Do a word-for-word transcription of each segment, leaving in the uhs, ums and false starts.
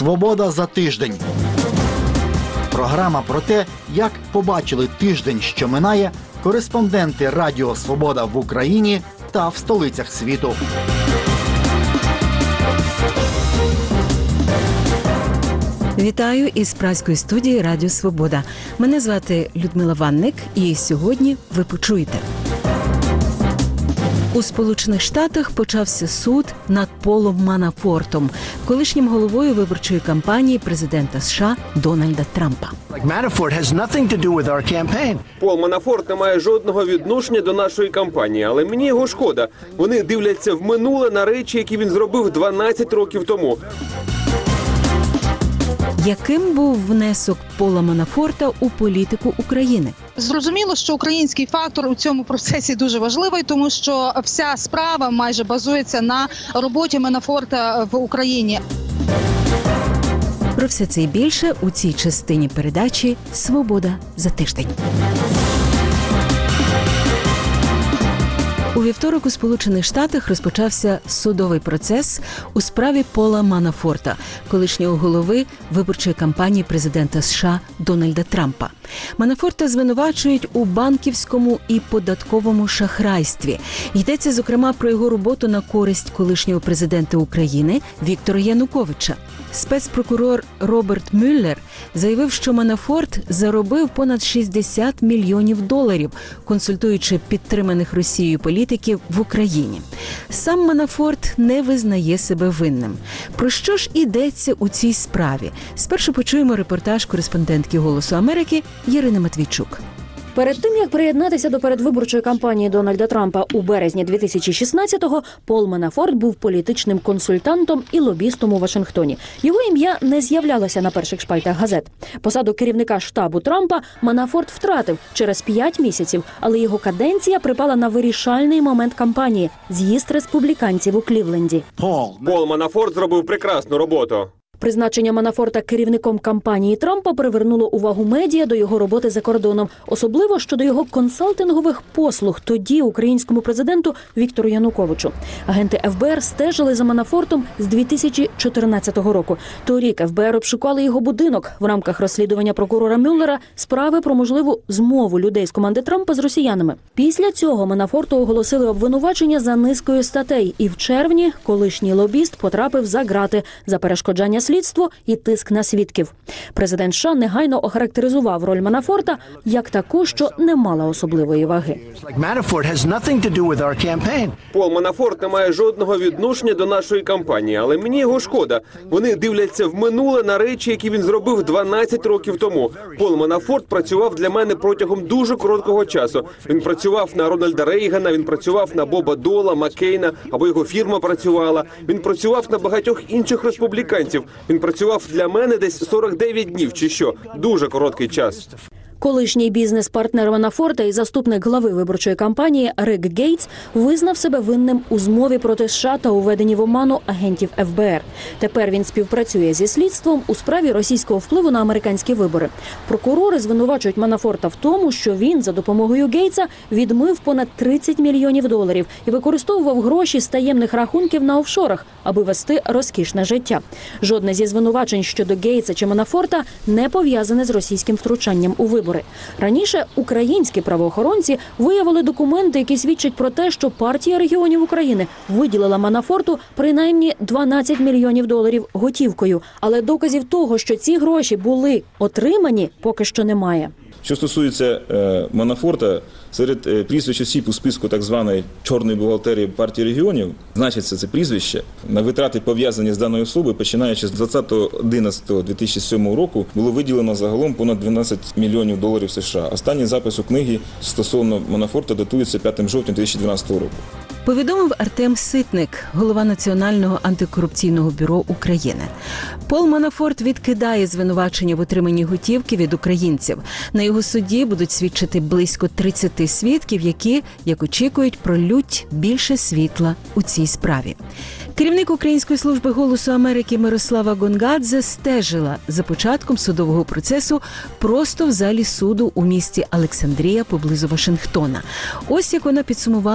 «Свобода за тиждень». Програма про те, як побачили тиждень, що минає, кореспонденти Радіо Свобода в Україні та в столицях світу. Вітаю із празької студії Радіо Свобода. Мене звати Людмила Ванник, і сьогодні ви почуєте. У Сполучених Штатах почався суд над Полом Манафортом, колишнім головою виборчої кампанії президента США Дональда Трампа. Пол Манафорт не має жодного відношення до нашої кампанії, але мені його шкода. Вони дивляться в минуле на речі, які він зробив дванадцять років тому. Яким був внесок Пола Манафорта у політику України? Зрозуміло, що український фактор у цьому процесі дуже важливий, тому що вся справа майже базується на роботі Манафорта в Україні. Про все це і більше у цій частині передачі «Свобода за тиждень». У вівторок у Сполучених Штатах розпочався судовий процес у справі Пола Манафорта, колишнього голови виборчої кампанії президента США Дональда Трампа. Манафорта звинувачують у банківському і податковому шахрайстві. Йдеться, зокрема, про його роботу на користь колишнього президента України Віктора Януковича. Спецпрокурор Роберт Мюллер заявив, що Манафорт заробив понад шістдесят мільйонів доларів, консультуючи підтриманих Росією політиків в Україні. Сам Манафорт не визнає себе винним. Про що ж йдеться у цій справі? Спершу почуємо репортаж кореспондентки «Голосу Америки» Ірини Матвійчук. Перед тим, як приєднатися до передвиборчої кампанії Дональда Трампа у березні дві тисячі шістнадцятого, Пол Манафорт був політичним консультантом і лобістом у Вашингтоні. Його ім'я не з'являлося на перших шпальтах газет. Посаду керівника штабу Трампа Манафорт втратив через п'ять місяців, але його каденція припала на вирішальний момент кампанії – з'їзд республіканців у Клівленді. Пол Манафорт зробив прекрасну роботу. Призначення Манафорта керівником кампанії Трампа привернуло увагу медіа до його роботи за кордоном, особливо щодо його консалтингових послуг тоді українському президенту Віктору Януковичу. Агенти еф бе ер стежили за Манафортом з дві тисячі чотирнадцятого року. Торік еф бе ер обшукали його будинок в рамках розслідування прокурора Мюллера справи про можливу змову людей з команди Трампа з росіянами. Після цього Манафорту оголосили обвинувачення за низкою статей, і в червні колишній лобіст потрапив за ґрати за перешкоджання слідство і тиск на свідків. Президент США негайно охарактеризував роль Манафорта як таку, що не мала особливої ваги. Пол Манафорт не має жодного відношення до нашої кампанії, але мені його шкода. Вони дивляться в минуле на речі, які він зробив дванадцять років тому. Пол Манафорт працював для мене протягом дуже короткого часу. Він працював на Рональда Рейгана, він працював на Боба Дола, Маккейна, або його фірма працювала. Він працював на багатьох інших республіканців. Він працював для мене десь сорок дев'ять днів чи що. Дуже короткий час. Колишній бізнес-партнер Манафорта і заступник глави виборчої кампанії Рик Гейтс визнав себе винним у змові проти США та у введенні в оману агентів еф бе ер. Тепер він співпрацює зі слідством у справі російського впливу на американські вибори. Прокурори звинувачують Манафорта в тому, що він за допомогою Гейтса відмив понад тридцять мільйонів доларів і використовував гроші з таємних рахунків на офшорах, аби вести розкішне життя. Жодне зі звинувачень щодо Гейтса чи Манафорта не пов'язане з російським втручанням у вибори. Раніше українські правоохоронці виявили документи, які свідчать про те, що партія регіонів України виділила Манафорту принаймні дванадцять мільйонів доларів готівкою. Але доказів того, що ці гроші були отримані, поки що немає. Що стосується е, Манафорта, серед е, прізвищ осіб у списку так званої чорної бухгалтерії партії регіонів значиться це прізвище. На витрати, пов'язані з даною особою, починаючи з двадцятого одинадцятого дві тисячі сьомого року, було виділено загалом понад дванадцять мільйонів доларів США. Останній запис у книгі стосовно Манафорта датується п'ятого жовтня дві тисячі дванадцятого року. Повідомив Артем Ситник, голова Національного антикорупційного бюро України. Пол Манафорт відкидає звинувачення в отриманні готівки від українців. На його суді будуть свідчити близько тридцяти свідків, які, як очікують, пролють більше світла у цій справі. Керівник Української служби «Голосу Америки» Мирослава Гонгадзе стежила за початком судового процесу просто в залі суду у місті Олександрія поблизу Вашингтона. Ось як вона підсумувала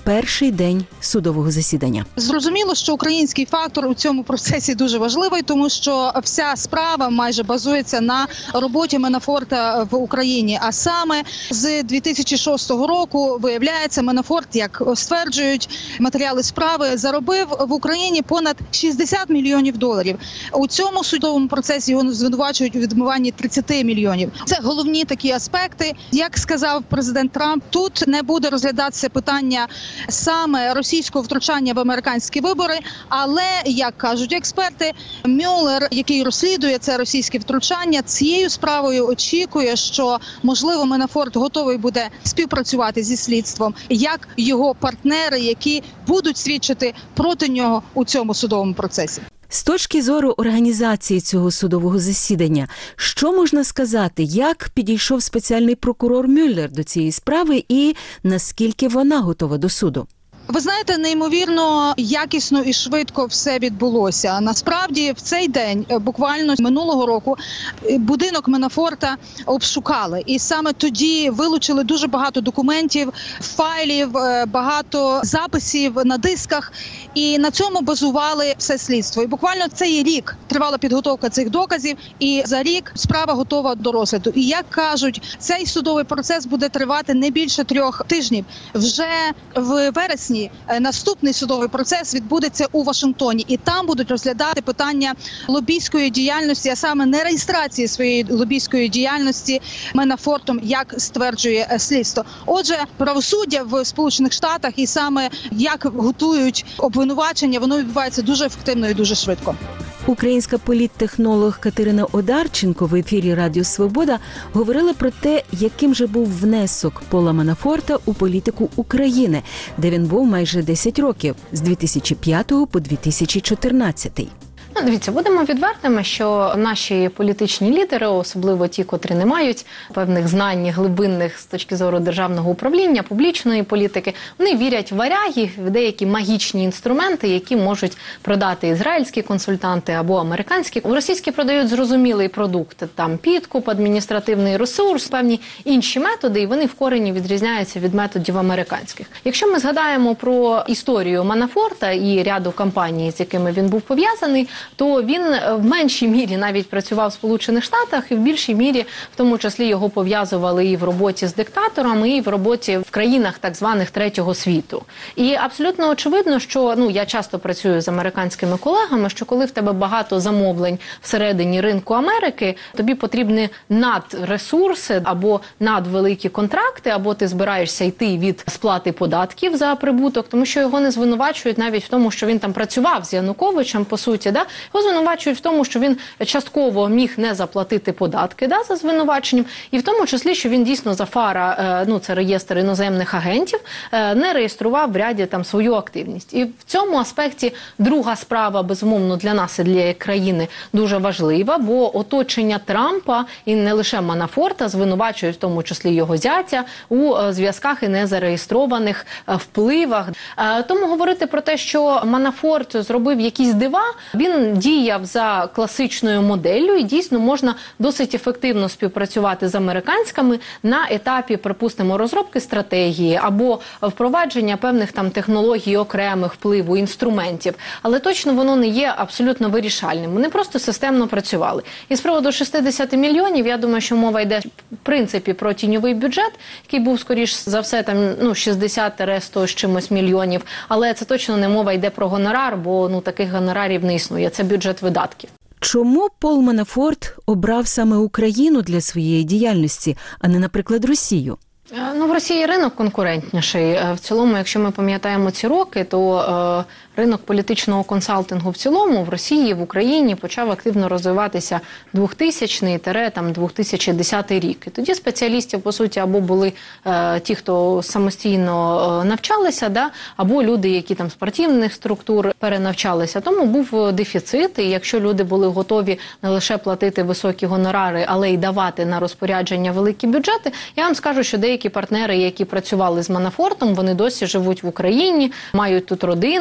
перший день судового засідання. Зрозуміло, що український фактор у цьому процесі дуже важливий, тому що вся справа майже базується на роботі Манафорта в Україні. А саме з дві тисячі шостого року, виявляється, Манафорт, як стверджують матеріали справи, заробив в Україні понад шістдесят мільйонів доларів. У цьому судовому процесі його звинувачують у відмиванні тридцять мільйонів. Це головні такі аспекти. Як сказав президент Трамп, тут не буде розглядатися питання саме російського втручання в американські вибори, але, як кажуть експерти, Мюллер, який розслідує це російське втручання, цією справою очікує, що, можливо, Манафорт готовий буде співпрацювати зі слідством, як його партнери, які будуть свідчити проти нього у цьому судовому процесі. З точки зору організації цього судового засідання, що можна сказати, як підійшов спеціальний прокурор Мюллер до цієї справи і наскільки вона готова до суду? Ви знаєте, неймовірно якісно і швидко все відбулося. Насправді, в цей день, буквально минулого року, будинок Манафорта обшукали. І саме тоді вилучили дуже багато документів, файлів, багато записів на дисках. І на цьому базували все слідство. І буквально цей рік тривала підготовка цих доказів. І за рік справа готова до розгляду. І як кажуть, цей судовий процес буде тривати не більше трьох тижнів. Вже в вересні наступний судовий процес відбудеться у Вашингтоні, і там будуть розглядати питання лобійської діяльності, а саме не реєстрації своєї лобійської діяльності Манафортом, як стверджує слідство. Отже, правосуддя в Сполучених Штатах і саме як готують обвинувачення, воно відбувається дуже ефективно і дуже швидко. Українська політтехнолог Катерина Одарченко в ефірі Радіо Свобода говорила про те, яким же був внесок Пола Манафорта у політику України, де він був майже десять років, з дві тисячі п'ятого по дві тисячі чотирнадцятий. Ну, дивіться, будемо відвертими, що наші політичні лідери, особливо ті, котрі не мають певних знань глибинних з точки зору державного управління, публічної політики, вони вірять в варяги, в деякі магічні інструменти, які можуть продати ізраїльські консультанти або американські. Російські продають зрозумілий продукт, там підкуп, адміністративний ресурс, певні інші методи, і вони в корені відрізняються від методів американських. Якщо ми згадаємо про історію Манафорта і ряду компаній, з якими він був пов'язаний, то він в меншій мірі навіть працював в Сполучених Штатах, і в більшій мірі, в тому числі, його пов'язували і в роботі з диктаторами, і в роботі в країнах так званих третього світу. І абсолютно очевидно, що, ну, я часто працюю з американськими колегами, що коли в тебе багато замовлень всередині ринку Америки, тобі потрібні надресурси або надвеликі контракти, або ти збираєшся йти від сплати податків за прибуток, тому що його не звинувачують навіть в тому, що він там працював з Януковичем, по суті, да? Його звинувачують в тому, що він частково міг не заплатити податки, да, за звинуваченням, і в тому числі, що він дійсно за ФАРа, ну це реєстр іноземних агентів, не реєстрував в ряді там свою активність. І в цьому аспекті друга справа, безумовно, для нас і для країни дуже важлива, бо оточення Трампа і не лише Манафорта звинувачують в тому числі його зятя у зв'язках і незареєстрованих впливах. Тому говорити про те, що Манафорт зробив якісь дива, він діяв за класичною моделлю, і дійсно можна досить ефективно співпрацювати з американськими на етапі, припустимо, розробки стратегії або впровадження певних там технологій окремих впливу, інструментів. Але точно воно не є абсолютно вирішальним. Вони просто системно працювали. І з приводу шістдесят мільйонів, я думаю, що мова йде в принципі про тіньовий бюджет, який був, скоріш за все, там, ну, шістдесят - сто з чимось мільйонів. Але це точно не мова йде про гонорар, бо ну таких гонорарів не існує. Це бюджет видатків. Чому Пол Манафорт обрав саме Україну для своєї діяльності, а не, наприклад, Росію? Ну, в Росії ринок конкурентніший. В цілому, якщо ми пам'ятаємо ці роки, то е, ринок політичного консалтингу в цілому в Росії, в Україні почав активно розвиватися двохтисячний - дві тисячі десятий рік. І тоді спеціалістів, по суті, або були е, ті, хто самостійно е, навчалися, да, або люди, які там з партійних структур перенавчалися. Тому був дефіцит, і якщо люди були готові не лише платити високі гонорари, але й давати на розпорядження великі бюджети, я вам скажу, що деякі Деякі партнери, які працювали з Манафортом, вони досі живуть в Україні, мають тут родини і в цілому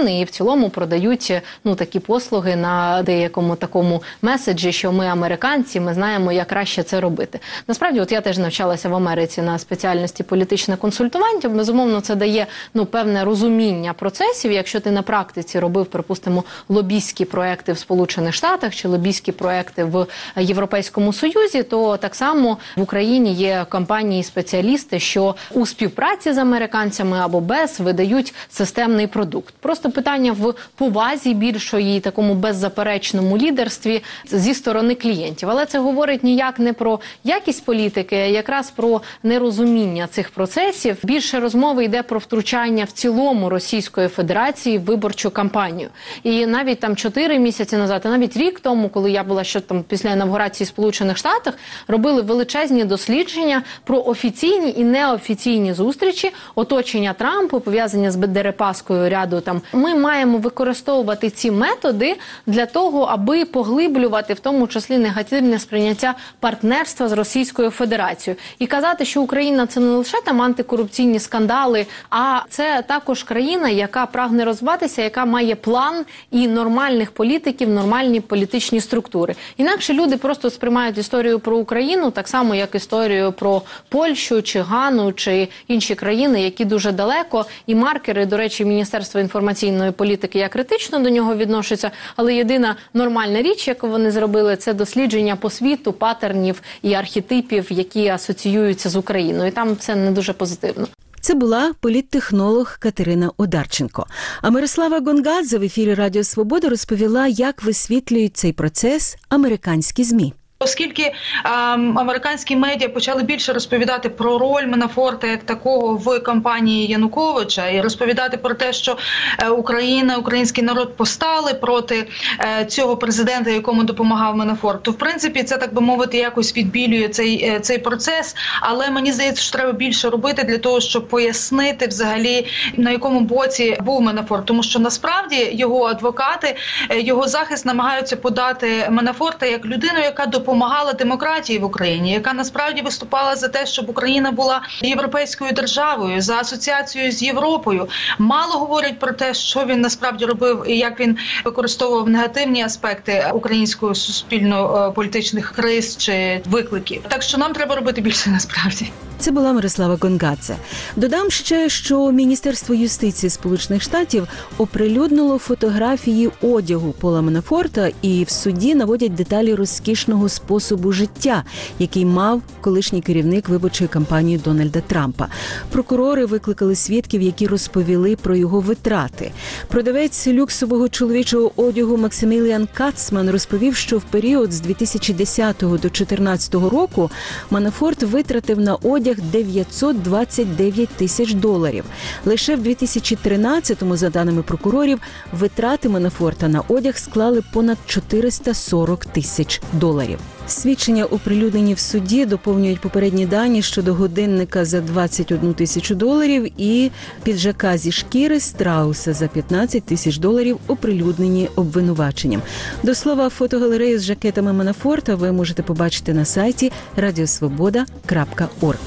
цілому продають ну такі послуги на деякому такому меседжі, що ми американці, ми знаємо, як краще це робити. Насправді, от я теж навчалася в Америці на спеціальності політичне консультування. Безумовно, це дає ну певне розуміння процесів. Якщо ти на практиці робив, припустимо, лобійські проекти в Сполучених Штатах чи лобійські проекти в Європейському Союзі, то так само в Україні є компанії-спеціалісти, що у співпраці з американцями або без видають системний продукт. Просто питання в повазі більшої, такому беззаперечному лідерстві зі сторони клієнтів. Але це говорить ніяк не про якість політики, а якраз про нерозуміння цих процесів. Більше розмови йде про втручання в цілому Російської Федерації в виборчу кампанію. І навіть там чотири місяці назад, а навіть рік тому, коли я була що там після інавгурації в Сполучених Штатах, робили величезні дослідження про офіційні і неофіційні зустрічі, оточення Трампа, пов'язані з Дерипаскою ряду там. Ми маємо використовувати ці методи для того, аби поглиблювати в тому числі негативне сприйняття партнерства з Російською Федерацією. І казати, що Україна – це не лише там антикорупційні скандали, а це також країна, яка прагне розвиватися, яка має план і нормальних політиків, нормальні політичні структури. Інакше люди просто сприймають історію про Україну так само, як історію про Польщу, чи Гану, чи інші країни, які дуже далеко. І маркери, до речі, Міністерство інформаційної політики, я критично до нього відношуся, але єдина нормальна річ, яку вони зробили, це дослідження по світу, патернів і архетипів, які асоціюються з Україною. І там це не дуже позитивно. Це була політтехнолог Катерина Одарченко. А Мирослава Гонгадзе в ефірі Радіо Свобода розповіла, як висвітлюють цей процес американські ЗМІ. Оскільки ем, американські медіа почали більше розповідати про роль Манафорта як такого в кампанії Януковича і розповідати про те, що е, Україна, український народ постали проти е, цього президента, якому допомагав Манафорт, то в принципі це, так би мовити, якось відбілює цей, е, цей процес. Але мені здається, що треба більше робити для того, щоб пояснити взагалі, на якому боці був Манафорт. Тому що насправді його адвокати, е, його захист намагаються подати Манафорта як людину, яка допомагає допомагала демократії в Україні, яка насправді виступала за те, щоб Україна була європейською державою, за асоціацією з Європою. Мало говорять про те, що він насправді робив і як він використовував негативні аспекти української суспільно-політичних криз чи викликів. Так що нам треба робити більше насправді. Це була Мирослава Гонгадзе. Додам ще, що Міністерство юстиції Сполучених Штатів оприлюднило фотографії одягу Пола Манафорта і в суді наводять деталі розкішного способу життя, який мав колишній керівник виборчої кампанії Дональда Трампа. Прокурори викликали свідків, які розповіли про його витрати. Продавець люксового чоловічого одягу Максиміліан Кацман розповів, що в період з дві тисячі десятого до дві тисячі чотирнадцятого року Манафорт витратив на одяг дев'ятсот двадцять дев'ять тисяч доларів. Лише в дві тисячі тринадцятому, за даними прокурорів, витрати Манафорта на одяг склали понад чотириста сорок тисяч доларів. Свідчення, оприлюднені в суді, доповнюють попередні дані щодо годинника за двадцять одну тисячу доларів і піджака зі шкіри Страуса за п'ятнадцять тисяч доларів, оприлюднені обвинуваченням. До слова, фотогалерею з жакетами Манафорта ви можете побачити на сайті радіосвобода крапка орг.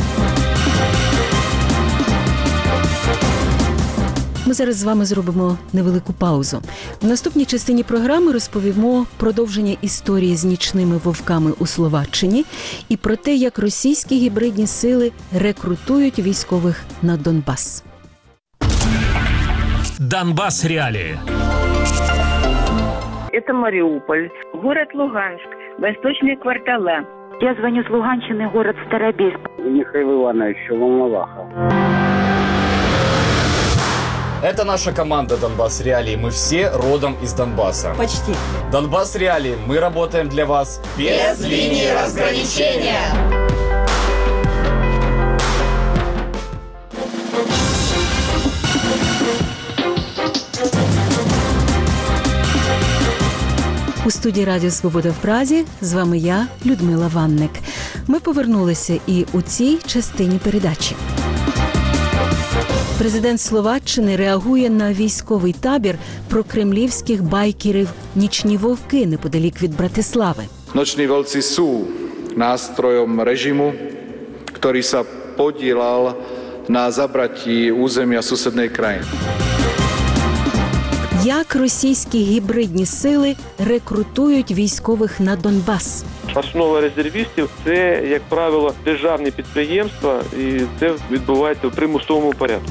Ми зараз з вами зробимо невелику паузу. В наступній частині програми розповімо продовження історії з нічними вовками у Словаччині і про те, як російські гібридні сили рекрутують військових на Донбас. Донбасс реалии. Это Мариуполь, город Луганск, восточные кварталы. Я звоню с Луганщины, город Старобельск. Михаил Иванович, Волноваха. Это наша команда «Донбасс Реалии». Мы все родом из Донбасса. Почти. «Донбасс Реалии». Мы работаем для вас без линии разграничения. У студії Радіо Свобода в Празі з вами я, Людмила Ванник. Ми повернулися і у цій частині передачі. Президент Словаччини реагує на військовий табір прокремлівських байкерів «Нічні вовки» неподалік від Братислави. Noční vlci sú nástrojom režimu, ktorý sa podílal na zabratí územia susednej krajiny. Як російські гібридні сили рекрутують військових на Донбас? Основа резервістів – це, як правило, державні підприємства, і це відбувається в примусовому порядку.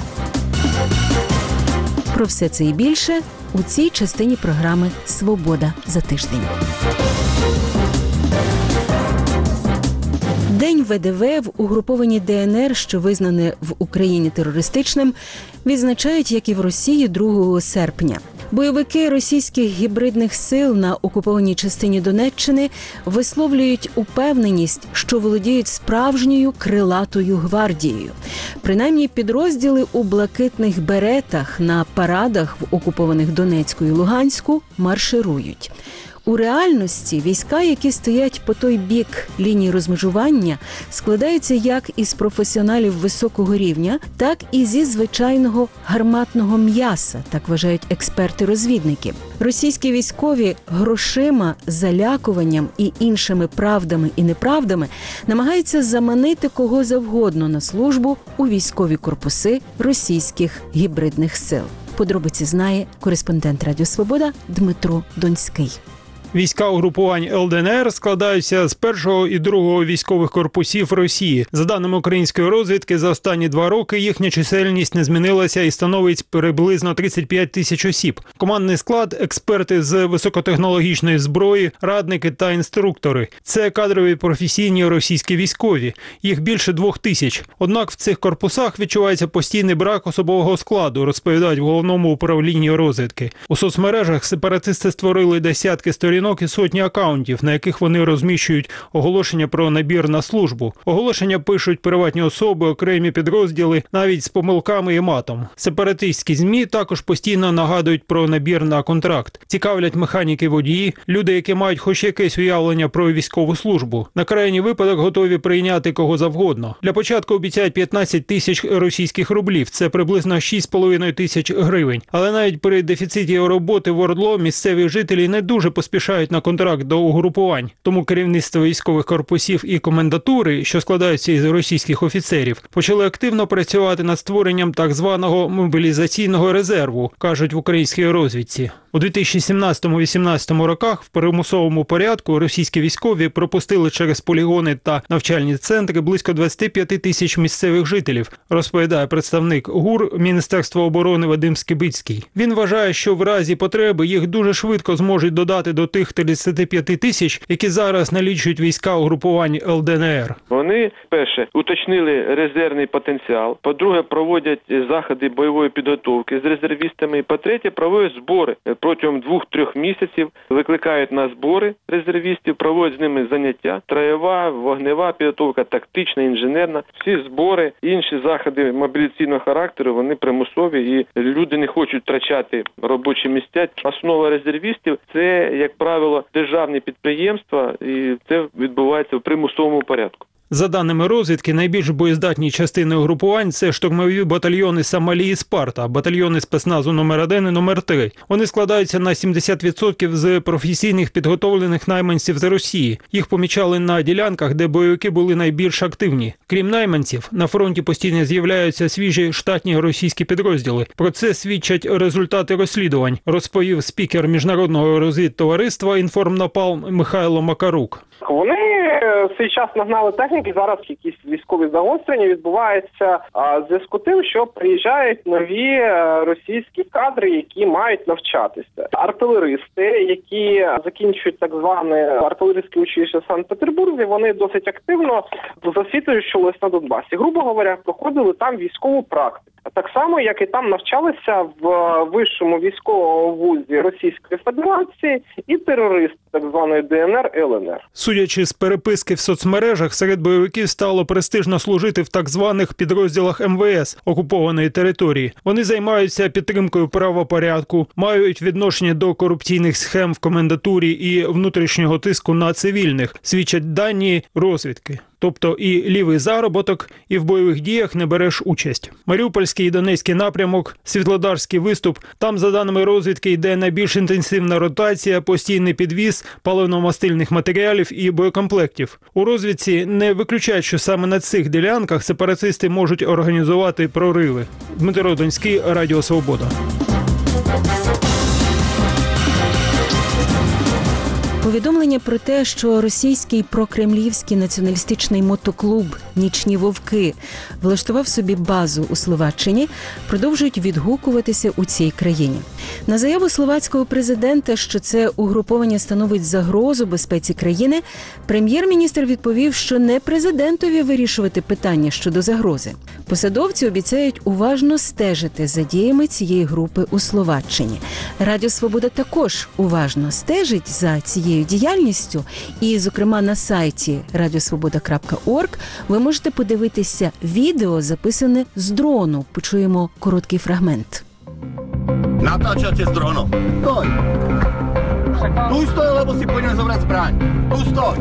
Про все це і більше у цій частині програми «Свобода за тиждень». День Ве Де Ве в угрупованні Де Ен Ер, що визнане в Україні терористичним, відзначають, як і в Росії, другого серпня. Бойовики російських гібридних сил на окупованій частині Донеччини висловлюють упевненість, що володіють справжньою крилатою гвардією. Принаймні, підрозділи у блакитних беретах на парадах в окупованих Донецьку і Луганську марширують. У реальності війська, які стоять по той бік лінії розмежування, складаються як із професіоналів високого рівня, так і зі звичайного гарматного м'яса, так вважають експерти-розвідники. Російські військові грошима, залякуванням і іншими правдами і неправдами намагаються заманити кого завгодно на службу у військові корпуси російських гібридних сил. Подробиці знає кореспондент Радіо Свобода Дмитро Донський. Війська угрупувань Ел Де Ен Ер складаються з першого і другого військових корпусів Росії. За даними української розвідки, за останні два роки їхня чисельність не змінилася і становить приблизно тридцять п'ять тисяч осіб. Командний склад – експерти з високотехнологічної зброї, радники та інструктори. Це кадрові професійні російські військові. Їх більше двох тисяч. Однак в цих корпусах відчувається постійний брак особового складу, розповідають в головному управлінні розвідки. У соцмережах сепаратисти створили десятки сторінок і сотні акаунтів, на яких вони розміщують оголошення про набір на службу. Оголошення пишуть приватні особи, окремі підрозділи, навіть з помилками і матом. Сепаратистські ЗМІ також постійно нагадують про набір на контракт. Цікавлять механіки-водії, люди, які мають хоч якесь уявлення про військову службу. На крайній випадок готові прийняти кого завгодно. Для початку обіцяють п'ятнадцять тисяч російських рублів, це приблизно шість з половиною тисяч гривень. Але навіть при дефіциті роботи в ОРДЛО місцеві жителі не дуже поспішають на контракт до угрупувань. Тому керівництво військових корпусів і комендатури, що складаються із російських офіцерів, почали активно працювати над створенням так званого мобілізаційного резерву, кажуть в українській розвідці. У дві тисячі сімнадцятому-вісімнадцятому роках в примусовому порядку російські військові пропустили через полігони та навчальні центри близько двадцять п'ять тисяч місцевих жителів, розповідає представник ГУР Міністерства оборони Вадим Скибицький. Він вважає, що в разі потреби їх дуже швидко зможуть додати до тих тридцять п'ять тисяч, які зараз налічують війська угрупувань Ел Де Ен Ер. Вони, перше, уточнили резервний потенціал, по-друге, проводять заходи бойової підготовки з резервістами, і по-третє, проводять збори. Протягом двох-трьох місяців викликають на збори резервістів, проводять з ними заняття, троєва, вогнева підготовка, тактична, інженерна. Всі збори, інші заходи мобілізаційного характеру, вони примусові, і люди не хочуть втрачати робочі місця. Основа резервістів – це, як правило, державні підприємства, і це відбувається в примусовому порядку. За даними розвідки, найбільш боєздатні частини угрупувань – це штурмові батальйони «Сомалі» і «Спарта», батальйони спецназу номер один і номер три. Вони складаються на сімдесят відсотків з професійних підготовлених найманців з Росії. Їх помічали на ділянках, де бойовики були найбільш активні. Крім найманців, на фронті постійно з'являються свіжі штатні російські підрозділи. Про це свідчать результати розслідувань, розповів спікер Міжнародного розвідтовариства «Інформнапалм» Михайло Макарук. Вони в свій час нагнали техніки, зараз якісь військові загострення відбуваються в зв'язку з тим, що приїжджають нові російські кадри, які мають навчатися. Артилеристи, які закінчують так зване артилерійське училище в Санкт-Петербурзі, вони досить активно засвідчувалися на Донбасі. Грубо говоря, проходили там військову практику. Так само, як і там навчалися в вищому військовому вузі Російської Федерації і терористи так званої Де Ен Ер, Ел Ен Ер. Судячи з переписки в соцмережах, серед бойовиків стало престижно служити в так званих підрозділах Ем Ве Ес окупованої території. Вони займаються підтримкою правопорядку, мають відношення до корупційних схем в комендатурі і внутрішнього тиску на цивільних, свідчать дані розвідки. Тобто і лівий заробіток, і в бойових діях не береш участь. Маріупольський і Донецький напрямок, Світлодарський виступ. Там, за даними розвідки, йде найбільш інтенсивна ротація, постійний підвіз паливно-мастильних матеріалів і боєкомплектів. У розвідці не виключають, що саме на цих ділянках сепаратисти можуть організувати прориви. Дмитро Донський, Радіо Свобода. Повідомлення про те, що російський прокремлівський націоналістичний мотоклуб «Нічні вовки» влаштував собі базу у Словаччині, продовжують відгукуватися у цій країні. На заяву словацького президента, що це угруповання становить загрозу безпеці країни, прем'єр-міністр відповів, що не президентові вирішувати питання щодо загрози. Посадовці обіцяють уважно стежити за діями цієї групи у Словаччині. Радіо «Свобода» також уважно стежить за цією діяльністю, і, зокрема, на сайті радіосвобода крапка орг ви можете подивитися відео, записане з дрону. Почуємо короткий фрагмент. Natáčate s dronom. Stoj! Tu stoj, lebo si pôjdeme zobrať zbraň. Tu stoj!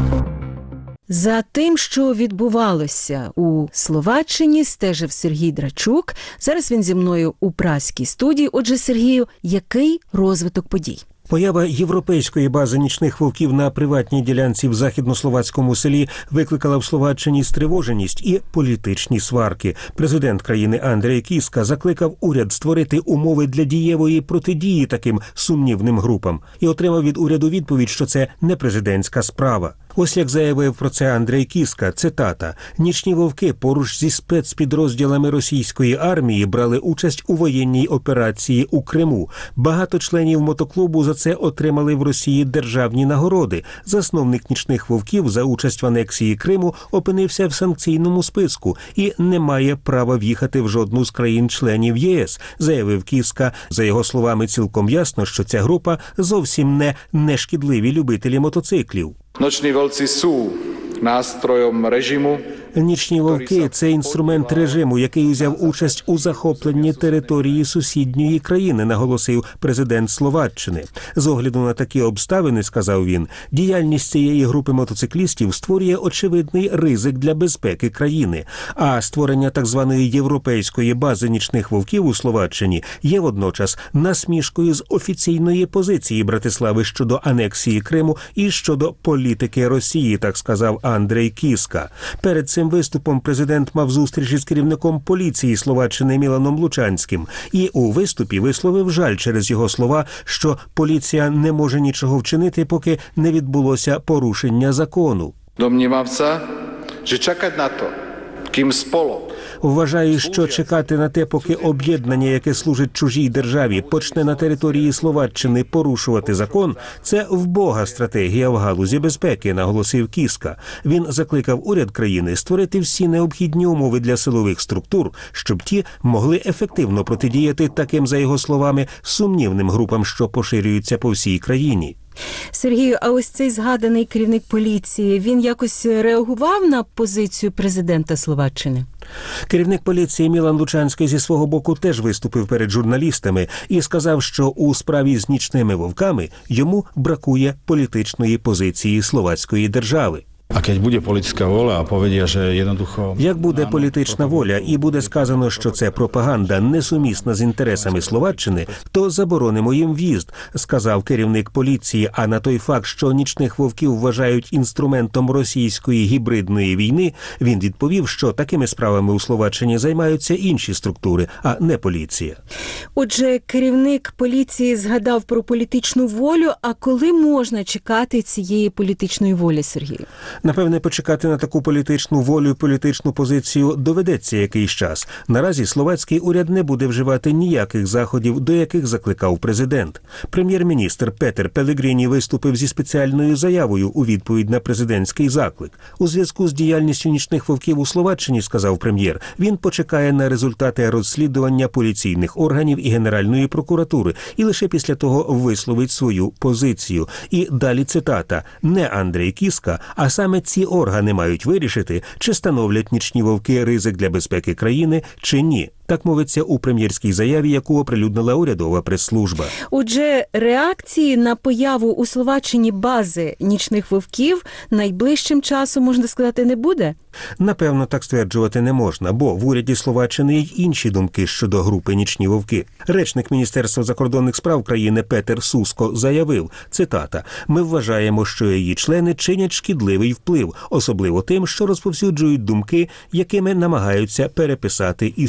За тим, що відбувалося у Словаччині, стежив Сергій Драчук. Зараз він зі мною у празькій студії. Отже, Сергію, який розвиток подій? Поява європейської бази нічних вовків на приватній ділянці в західнословацькому селі викликала в Словаччині стривоженість і політичні сварки. Президент країни Андрей Кіска закликав уряд створити умови для дієвої протидії таким сумнівним групам і отримав від уряду відповідь, що це не президентська справа. Ось як заявив про це Андрей Кіска, цитата: «Нічні вовки поруч зі спецпідрозділами російської армії брали участь у воєнній операції у Криму. Багато членів мотоклубу за це отримали в Росії державні нагороди. Засновник нічних вовків за участь в анексії Криму опинився в санкційному списку і не має права в'їхати в жодну з країн-членів ЄС», заявив Кіска. За його словами, цілком ясно, що ця група зовсім не нешкідливі любителі мотоциклів. Noční vlci sú nástrojom režimu. Нічні вовки – це інструмент режиму, який узяв участь у захопленні території сусідньої країни, наголосив президент Словаччини. З огляду на такі обставини, сказав він, діяльність цієї групи мотоциклістів створює очевидний ризик для безпеки країни. А створення так званої європейської бази нічних вовків у Словаччині є водночас насмішкою з офіційної позиції Братислави щодо анексії Криму і щодо політики Росії, так сказав Андрей Кіска. Перед цим виступом президент мав зустріч із керівником поліції Словаччини Міланом Лучанським і у виступі висловив жаль через його слова, що поліція не може нічого вчинити, поки не відбулося порушення закону. Domnievam що чекати на то, ким споло. Вважаю, що чекати на те, поки об'єднання, яке служить чужій державі, почне на території Словаччини порушувати закон, це вбога стратегія в галузі безпеки, наголосив Кіска. Він закликав уряд країни створити всі необхідні умови для силових структур, щоб ті могли ефективно протидіяти таким, за його словами, сумнівним групам, що поширюються по всій країні. Сергію, а ось цей згаданий керівник поліції, він якось реагував на позицію президента Словаччини? Керівник поліції Мілан Лучанський зі свого боку теж виступив перед журналістами і сказав, що у справі з нічними вовками йому бракує політичної позиції словацької держави. А keď буде політична воля, а povedia, že jednoducho... Як буде політична воля і буде сказано, що це пропаганда несумісна з інтересами Словаччини, то заборонимо їм в'їзд, сказав керівник поліції. А на той факт, що нічних вовків вважають інструментом російської гібридної війни, він відповів, що такими справами у Словаччині займаються інші структури, а не поліція. Отже, керівник поліції згадав про політичну волю, а коли можна чекати цієї політичної волі, Сергію? Напевне, почекати на таку політичну волю і політичну позицію доведеться якийсь час. Наразі словацький уряд не буде вживати ніяких заходів, до яких закликав президент. Прем'єр-міністр Петер Пелегріні виступив зі спеціальною заявою у відповідь на президентський заклик. У зв'язку з діяльністю нічних вовків у Словаччині, сказав прем'єр, він почекає на результати розслідування поліційних органів і Генеральної прокуратури і лише після того висловить свою позицію. І далі цитата: «Не Андрей Кіска, а саме ці органи мають вирішити, чи становлять нічні вовки ризик для безпеки країни, чи ні». Так мовиться у прем'єрській заяві, яку оприлюднила урядова прес-служба. Отже, реакції на появу у Словаччині бази нічних вовків найближчим часом, можна сказати, не буде? Напевно, так стверджувати не можна, бо в уряді Словаччини є й інші думки щодо групи «Нічні вовки». Речник Міністерства закордонних справ країни Петер Суско заявив, цитата: «Ми вважаємо, що її члени чинять шкідливий вплив, особливо тим, що розповсюджують думки, якими намагаються переписати історію».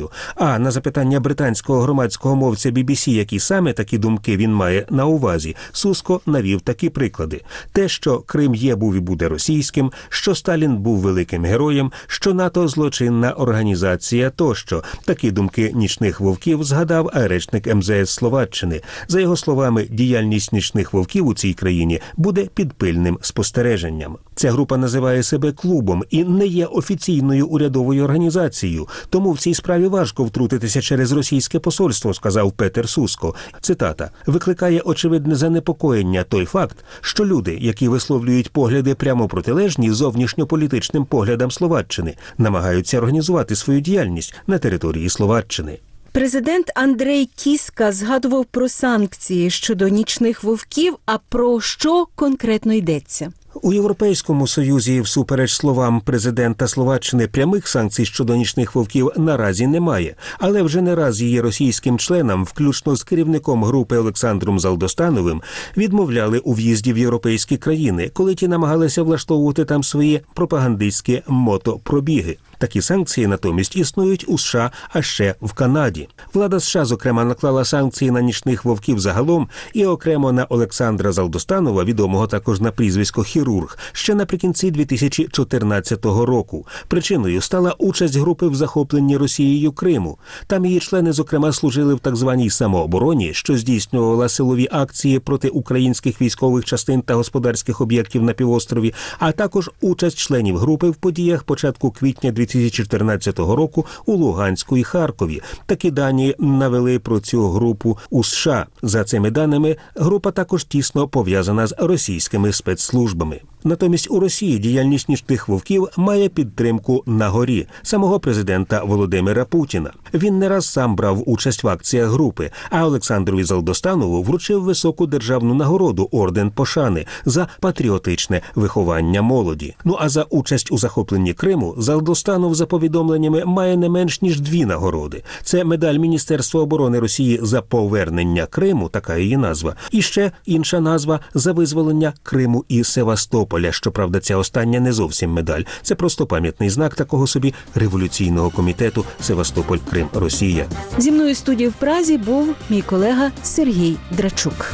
Росією. А на запитання британського громадського мовця бі бі сі, які саме такі думки він має на увазі, Суско навів такі приклади. Те, що Крим є, був і буде російським, що Сталін був великим героєм, що НАТО – злочинна організація тощо. Такі думки нічних вовків згадав речник ем зе ес Словаччини. За його словами, діяльність нічних вовків у цій країні буде під пильним спостереженням. Ця група називає себе клубом і не є офіційною урядовою організацією, тому в цій справі важко втрутитися через російське посольство, сказав Петер Суско. Цитата: «Викликає очевидне занепокоєння той факт, що люди, які висловлюють погляди прямо протилежні зовнішньополітичним поглядам Словаччини, намагаються організувати свою діяльність на території Словаччини». Президент Андрей Кіска згадував про санкції щодо нічних вовків, а про що конкретно йдеться? У Європейському Союзі, всупереч словам президента Словаччини, прямих санкцій щодо нічних вовків наразі немає. Але вже не раз її російським членам, включно з керівником групи Олександром Залдостановим, відмовляли у в'їзді в європейські країни, коли ті намагалися влаштовувати там свої пропагандистські мотопробіги. Такі санкції натомість існують у США, а ще в Канаді. Влада США, зокрема, наклала санкції на нічних вовків загалом і окремо на Олександра Залдостанова, відомого також на прізвисько «Хірург», ще наприкінці дві тисячі чотирнадцятого року. Причиною стала участь групи в захопленні Росією Криму. Там її члени, зокрема, служили в так званій самообороні, що здійснювала силові акції проти українських військових частин та господарських об'єктів на півострові, а також участь членів групи в подіях початку квітня дві тисячі чотирнадцятого року у Луганську і Харкові. Такі дані навели про цю групу у США. За цими даними, група також тісно пов'язана з російськими спецслужбами. Натомість у Росії діяльність нічних вовків має підтримку на горі самого президента Володимира Путіна. Він не раз сам брав участь в акціях групи, а Олександрові Залдостанову вручив високу державну нагороду орден Пошани за патріотичне виховання молоді. Ну а за участь у захопленні Криму Залдостанов, за повідомленнями, має не менш ніж дві нагороди. Це медаль Міністерства оборони Росії за повернення Криму, така її назва, і ще інша назва за визволення Криму і Севастополя. Щоправда, ця остання не зовсім медаль. Це просто пам'ятний знак такого собі революційного комітету «Севастополь, Крим, Росія». Зі мною в студії в Празі був мій колега Сергій Драчук.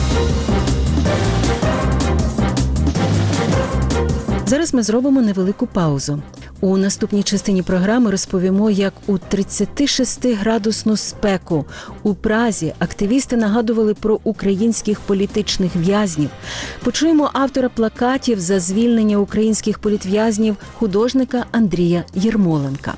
Зараз ми зробимо невелику паузу. У наступній частині програми розповімо, як у тридцятишестиградусну спеку у Празі активісти нагадували про українських політичних в'язнів. Почуємо автора плакатів за звільнення українських політв'язнів, художника Андрія Єрмоленка.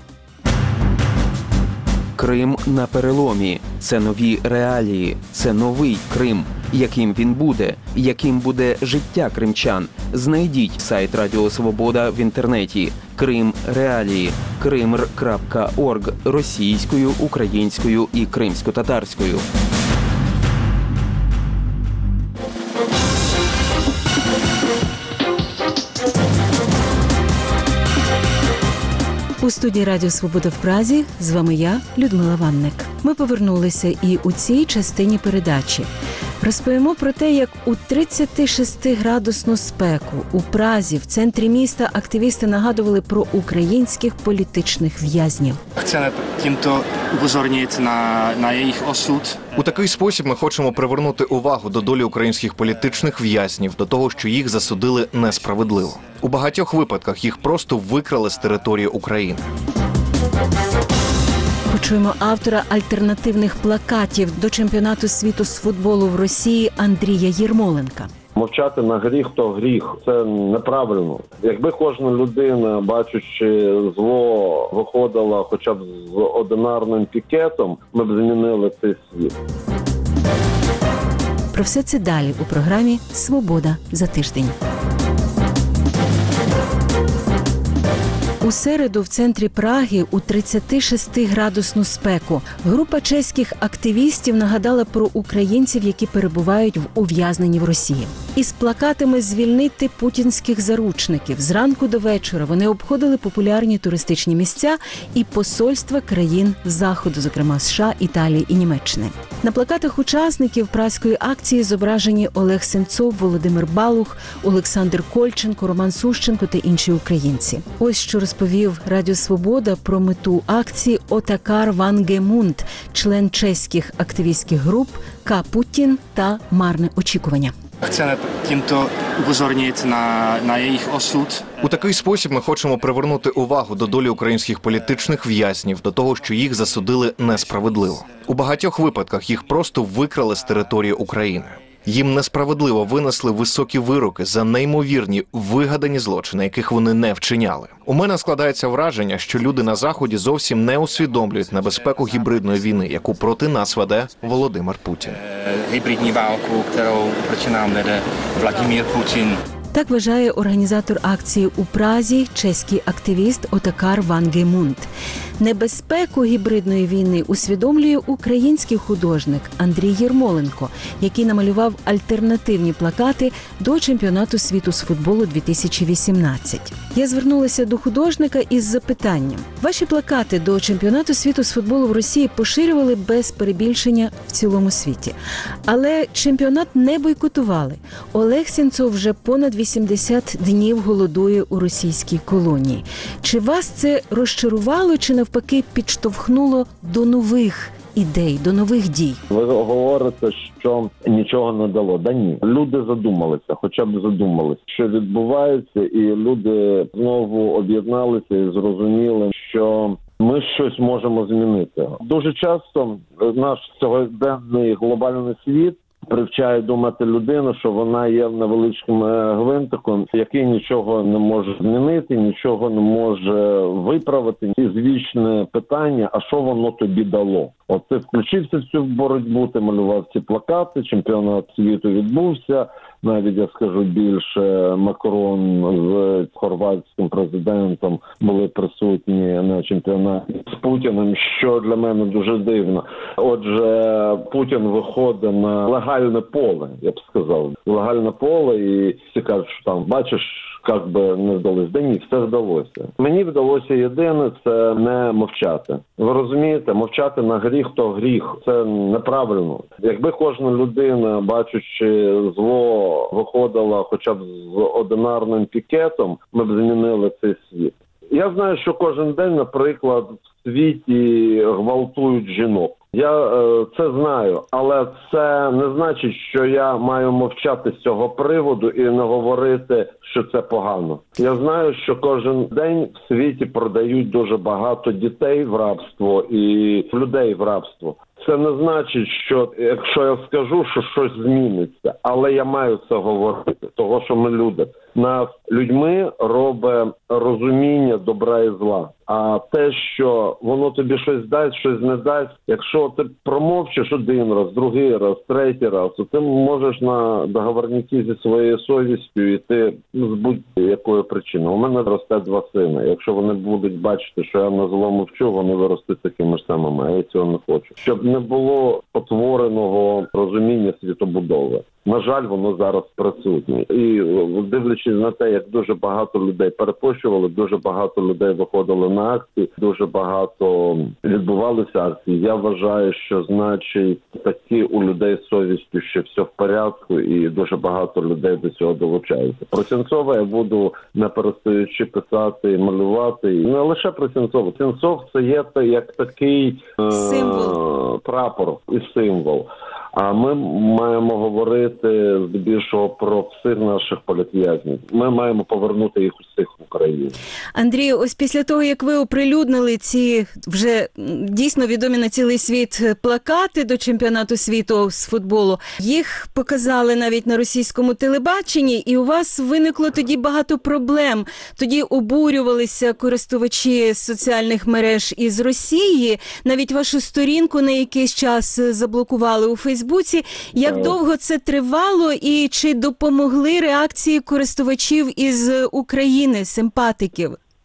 Крим на переломі. Це нові реалії. Це новий Крим. Яким він буде? Яким буде життя кримчан? Знайдіть сайт Радіо Свобода в інтернеті. Крим реалії. кримр крапка орг російською, українською і кримсько-татарською. У студії Радіо Свобода в Празі з вами я, Людмила Ванник. Ми повернулися і у цій частині передачі. Розповімо про те, як у тридцятишестиградусну спеку у Празі, в центрі міста, активісти нагадували про українських політичних в'язнів. Chceme tímto upozornit na, na jejich osud. У такий спосіб ми хочемо привернути увагу до долі українських політичних в'язнів, до того, що їх засудили несправедливо. У багатьох випадках їх просто викрали з території України. Почуємо автора альтернативних плакатів до чемпіонату світу з футболу в Росії Андрія Єрмоленка. Мовчати на гріх – то гріх. Це неправильно. Якби кожна людина, бачучи зло, виходила хоча б з одинарним пікетом, ми б змінили цей світ. Про все це далі у програмі «Свобода за тиждень». У середу в центрі Праги у тридцятишестиградусну спеку група чеських активістів нагадала про українців, які перебувають в ув'язненні в Росії. Із плакатами «Звільнити путінських заручників» зранку до вечора вони обходили популярні туристичні місця і посольства країн Заходу, зокрема США, Італії і Німеччини. На плакатах учасників празької акції зображені Олег Сенцов, Володимир Балух, Олександр Кольченко, Роман Сущенко та інші українці. Ось що розповів Радіо Свобода про мету акції Отакар Ван Гемунд, член чеських активістських груп К. Путін та Марне очікування. Chceme tímto upozornit на, на їх осуд. У такий спосіб ми хочемо привернути увагу до долі українських політичних в'язнів, до того, що їх засудили несправедливо. У багатьох випадках їх просто викрали з території України. Їм несправедливо винесли високі вироки за неймовірні вигадані злочини, яких вони не вчиняли. У мене складається враження, що люди на Заході зовсім не усвідомлюють небезпеку гібридної війни, яку проти нас веде Володимир Путін. Гібридну війну, яку проти нас веде Владимир Путін. Так вважає організатор акції у Празі, чеський активіст Отакар Ван Гемунд. Небезпеку гібридної війни усвідомлює український художник Андрій Єрмоленко, який намалював альтернативні плакати до чемпіонату світу з футболу дві тисячі вісімнадцять. Я звернулася до художника із запитанням. Ваші плакати до чемпіонату світу з футболу в Росії поширювали без перебільшення в цілому світі. Але чемпіонат не бойкотували. Олег Сенцов вже понад вісімдесят днів голодує у російській колонії. Чи вас це розчарувало, чи навпаки підштовхнуло до нових ідей, до нових дій? Ви говорите, що нічого не дало. Да ні. Люди задумалися, хоча б задумалися, що відбувається, і люди знову об'єдналися і зрозуміли, що ми щось можемо змінити. Дуже часто наш сьогоденний глобальний світ привчає думати людину, що вона є невеличким гвинтиком, який нічого не може змінити, нічого не може виправити. І звічне питання, а що воно тобі дало? От ти включився в цю боротьбу, ти малював ці плакати, чемпіонат світу відбувся, навіть, я скажу більше, Макрон з хорватським президентом були присутні на чемпіонаті з Путіним, що для мене дуже дивно. Отже, Путін виходить на легальне поле, я б сказав, легальне поле, і всі кажуть, що там, бачиш, як би не вдалося. Да ні, все вдалося. Мені вдалося єдине – це не мовчати. Ви розумієте, мовчати на гріх – то гріх. Це неправильно. Якби кожна людина, бачучи зло, виходила хоча б з одинарним пікетом, ми б змінили цей світ. Я знаю, що кожен день, наприклад, в світі гвалтують жінок. Я е, це знаю, але це не значить, що я маю мовчати з цього приводу і не говорити, що це погано. Я знаю, що кожен день в світі продають дуже багато дітей в рабство і людей в рабство. Це не значить, що якщо я скажу, що щось зміниться, але я маю це говорити, того, що ми люди. Нас людьми робить розуміння добра і зла. А те, що воно тобі щось дасть, щось не дасть, якщо ти промовчиш один раз, другий раз, третій раз, то ти можеш на договорняки зі своєю совістю йти з будь-якою причиною. У мене росте два сини. Якщо вони будуть бачити, що я на зло мовчу, вони виростуть такими ж самими, а я цього не хочу. Щоб не було потвореного розуміння світобудови. На жаль, воно зараз присутнє. І дивлячись на те, як дуже багато людей перепощували, дуже багато людей виходили на акції, дуже багато відбувалися акції. Я вважаю, що значить такі у людей з совістю, що все в порядку, і дуже багато людей до цього долучаються. Про Сенцова я буду не перестаючи писати і малювати. І не лише про Сенцова. Сенцов – це є як такий е- символ. прапор і символ. А ми маємо говорити здебільшого про всіх наших політв'язнів. Ми маємо повернути їх усіх в Україну. Андрію, ось після того, як ви оприлюднили ці вже дійсно відомі на цілий світ плакати до чемпіонату світу з футболу, їх показали навіть на російському телебаченні, і у вас виникло тоді багато проблем. Тоді обурювалися користувачі соціальних мереж із Росії, навіть вашу сторінку на якийсь час заблокували у Фейсбуці. Як довго це тривало і чи допомогли реакції користувачів із України, симпатиків?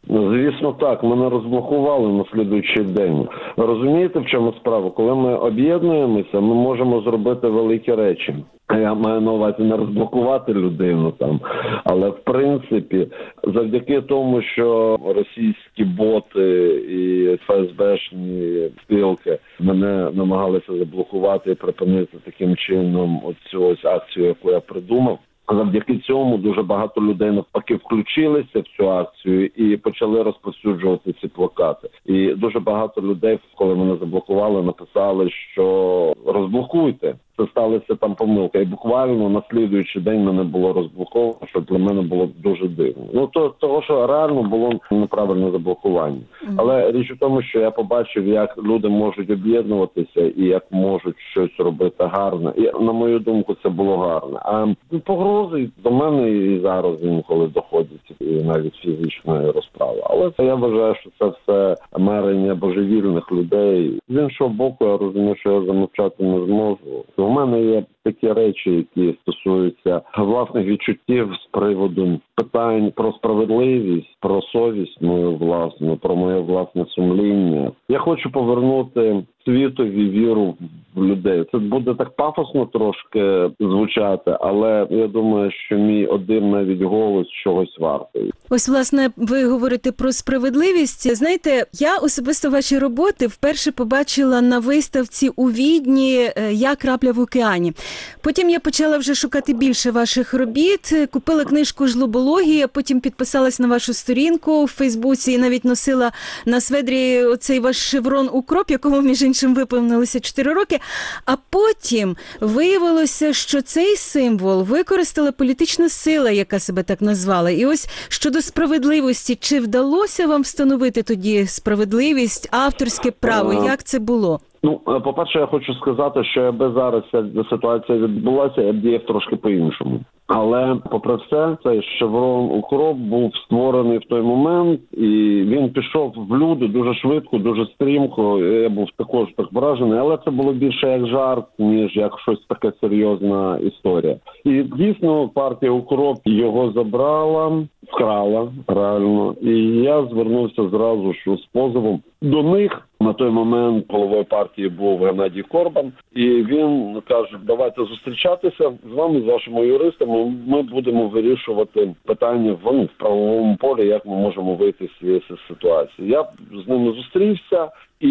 Звісно, так. Мене розблокували на слідуючий день. Розумієте, в чому справа? Коли ми об'єднуємося, ми можемо зробити великі речі. Я маю на увазі не розблокувати людину там, але в принципі, завдяки тому, що російські боти і еф ес бешні спілки мене намагалися заблокувати і припинити таким чином оцю ось акцію, яку я придумав. Завдяки цьому дуже багато людей навпаки включилися в цю акцію і почали розповсюджувати ці плакати. І дуже багато людей, коли мене заблокували, написали, що розблокуйте. Це сталася там помилка. І буквально на слідуючий день мене було розблоковано, що для мене було дуже дивно. Ну, то, того, що реально було неправильне заблокування. Mm-hmm. Але річ у тому, що я побачив, як люди можуть об'єднуватися і як можуть щось робити гарне. І, на мою думку, це було гарне. А погрози до мене і зараз інколи доходять, і навіть фізичної розправи. Але це я вважаю, що це все мерення божевільних людей. З іншого боку, я розумію, що я замовчати не зможу. У мене є такі речі, які стосуються власних відчуттів з приводу питань про справедливість, про совість мою власну, про моє власне сумління. Я хочу повернути світові віру в людей. Це буде так пафосно трошки звучати, але я думаю, що мій один навіть голос чогось вартий. Ось, власне, ви говорите про справедливість. Знаєте, я особисто ваші роботи вперше побачила на виставці у Відні «Я крапля в океані». Потім я почала вже шукати більше ваших робіт, купила книжку «Жлобологія», потім підписалась на вашу сторінку в Фейсбуці і навіть носила на сведрі оцей ваш шеврон «Укроп», якому, між іншим, виповнилося чотири роки. А потім виявилося, що цей символ використала політична сила, яка себе так назвала. І ось щодо справедливості, чи вдалося вам встановити тоді справедливість, авторське право? Як це було? Ну, по-перше, я хочу сказати, що якби зараз ця ситуація відбулася, я б діяв трошки по-іншому. Але, попри все, цей шеврон «Укроп» був створений в той момент, і він пішов в люди дуже швидко, дуже стрімко. Я був також так вражений, але це було більше як жарт, ніж як щось таке серйозна історія. І дійсно партія «Укроп» його забрала, вкрала реально, і я звернувся зразу ж з позовом до них. На той момент головою партії був Геннадій Корбан, і він каже, давайте зустрічатися з вами, з вашими юристами, ми будемо вирішувати питання в, в правовому полі, як ми можемо вийти з цієї ситуації. Я з ними зустрівся,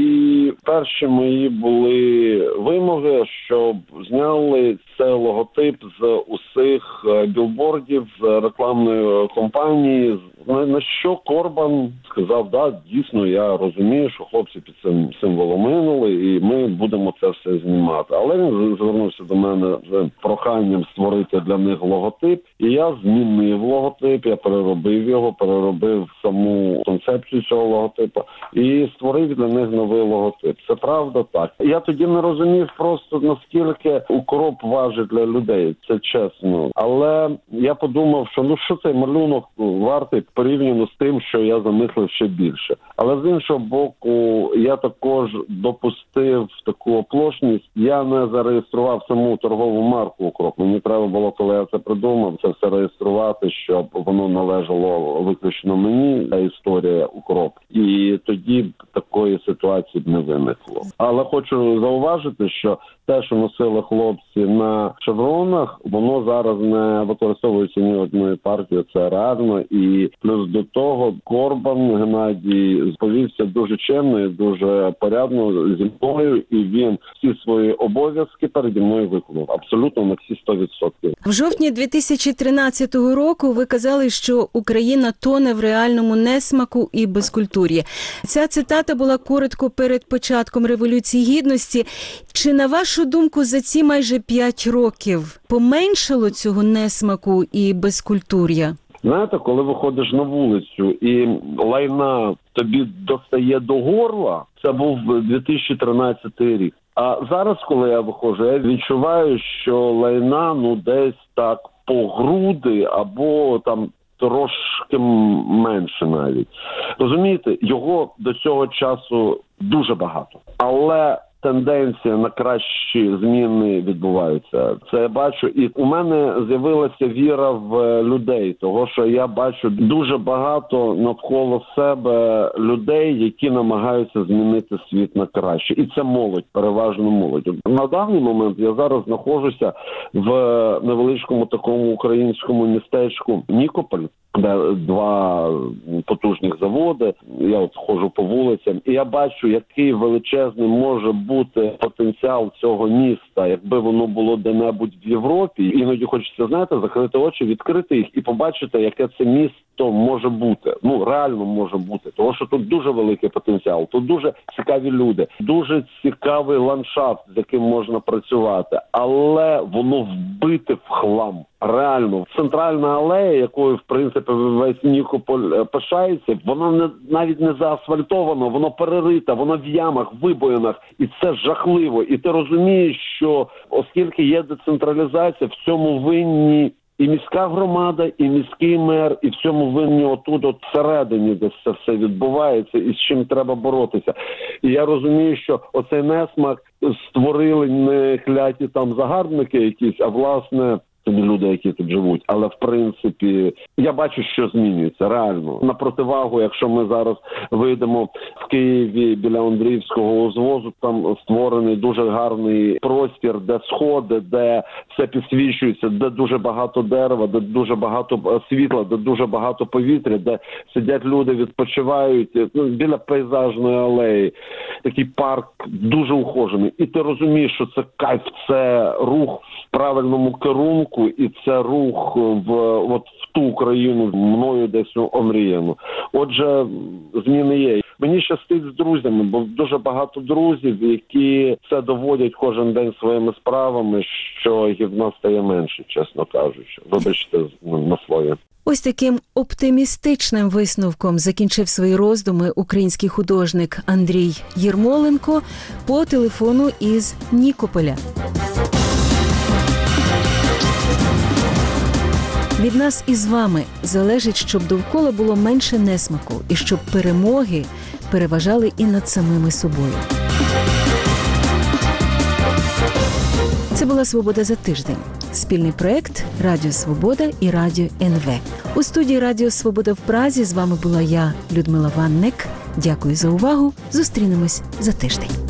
і перші мої були вимоги, щоб зняли цей логотип з усіх білбордів, з рекламної кампанії, на що Корбан сказав, да, дійсно, я розумію, що хлопці під цим символом минули, і ми будемо це все знімати. Але він звернувся до мене з проханням створити для них логотип, і я змінив логотип, я переробив його, переробив саму концепцію цього логотипу і створив для них новий логотип. Це правда так. Я тоді не розумів просто, наскільки «Укроп» важить для людей, це чесно. Але я подумав, що ну що цей малюнок вартий порівняно з тим, що я замислив ще більше. Але з іншого боку, я також допустив таку оплошність. Я не зареєстрував саму торгову марку «Укроп». Мені треба було, коли я це придумав, це все реєструвати, щоб воно належало виключно мені, та історія «Укроп». І тоді такої ситуації б не виникло. Але хочу зауважити, що те, що носили хлопці на шевронах, воно зараз не використовується ні одної партії, це реально. І плюс до того Корбан Геннадій повівся дуже чемно і дуже порядно зі мною, і він всі свої обов'язки переді мною виконав. Абсолютно на всі сто відсотків. В жовтні дві тисячі тринадцятого року ви казали, що Україна тоне в реальному несмаку і безкультур'ї. Ця цитата була коротко перед початком Революції Гідності. Чи, на вашу думку, за ці майже п'ять років поменшало цього несмаку і безкультур'я? Знаєте, коли виходиш на вулицю і лайна тобі достає до горла, це був дві тисячі тринадцятий рік. А зараз, коли я виходжу, я відчуваю, що лайна, ну, десь так по груди або там трошки менше навіть. Розумієте, його до цього часу дуже багато. Але тенденція на кращі зміни відбуваються. Це я бачу. І у мене з'явилася віра в людей, того що я бачу дуже багато навколо себе людей, які намагаються змінити світ на краще. І це молодь, переважно молодь. На даний момент я зараз знаходжуся в невеличкому такому українському містечку Нікополь, де два потужних заводи. Я от ходжу по вулицям, і я бачу, який величезний може бути потенціал цього міста, якби воно було де-небудь в Європі. Іноді хочеться, знаєте, закрити очі, відкрити їх і побачити, яке це місто може бути. Ну, реально може бути. Тому що тут дуже великий потенціал, тут дуже цікаві люди, дуже цікавий ландшафт, з яким можна працювати, але воно вбите в хлам. Реально, центральна алея, якою, в принципі, весь Нікополь пишається, вона не, навіть не заасфальтована, воно перерита, воно в ямах, вибоїнах, і це жахливо. І ти розумієш, що оскільки є децентралізація, в цьому винні і міська громада, і міський мер, і в цьому винні отут, от всередині, де це все відбувається, і з чим треба боротися. І я розумію, що оцей несмак створили не кляті там загарбники якісь, а власне люди, які тут живуть. Але, в принципі, я бачу, що змінюється, реально. На противагу, якщо ми зараз вийдемо в Києві біля Андріївського узвозу, там створений дуже гарний простір, де сходи, де все підсвічується, де дуже багато дерева, де дуже багато світла, де дуже багато повітря, де сидять люди, відпочивають, ну, біля пейзажної алеї. Такий парк дуже ухожений. І ти розумієш, що це кайф, це рух в правильному керунку, і це рух в, от, в ту Україну, мною десь омріяну. Отже, зміни є. Мені щастить з друзями, бо дуже багато друзів, які це доводять кожен день своїми справами, що гівна стає менше, чесно кажучи. Вибачте на своє. Ось таким оптимістичним висновком закінчив свої роздуми український художник Андрій Єрмоленко по телефону із Нікополя. Від нас із вами залежить, щоб довкола було менше несмаку і щоб перемоги переважали і над самими собою. Це була «Свобода за тиждень». Спільний проект «Радіо Свобода» і «Радіо ен ве». У студії «Радіо Свобода» в Празі з вами була я, Людмила Ванник. Дякую за увагу. Зустрінемось за тиждень.